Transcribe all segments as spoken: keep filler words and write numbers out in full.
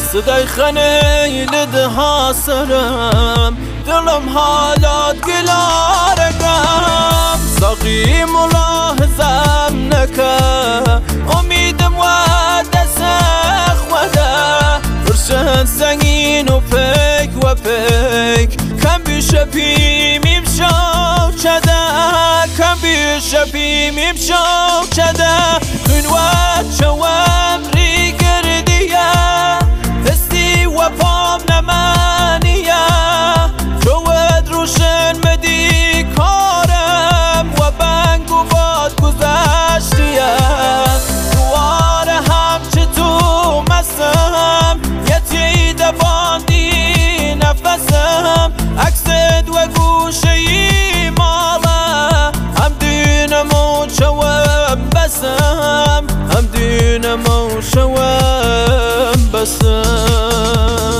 صدای خنیل ده سرم دلم حالات گلارگم ساقی ملاحظم نکه امیدم و دست خوده فرشت زنگین و پیک و پیک کم بیشه پیمیم شو چده کم بیشه پیمیم شو چده خنوات شوام ری گردیه هستی و پام نمانیه شود روشن مدی کارم و بنگ و باد گذشتیه دواره هم چه تو مسم یتی دباندی نفسم عکست و گوشه ای ماله هم دینم و شوم بسم هم دینم و شوم بسم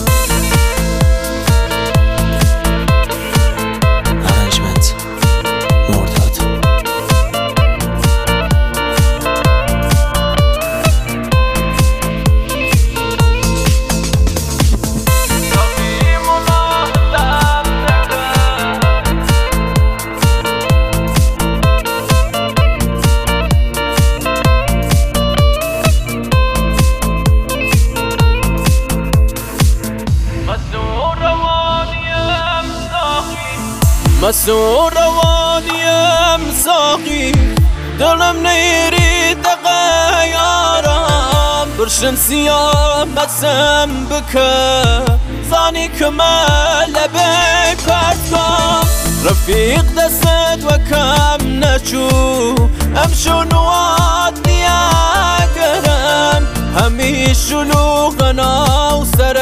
مسئول روانیم ساقی دلم نیرید غیارم برشن سیاه مسم بکه زانی که من لبه کرد کن رفیق دست و کم نچو ام شنوات نیاگرم همی شلوغنا و سر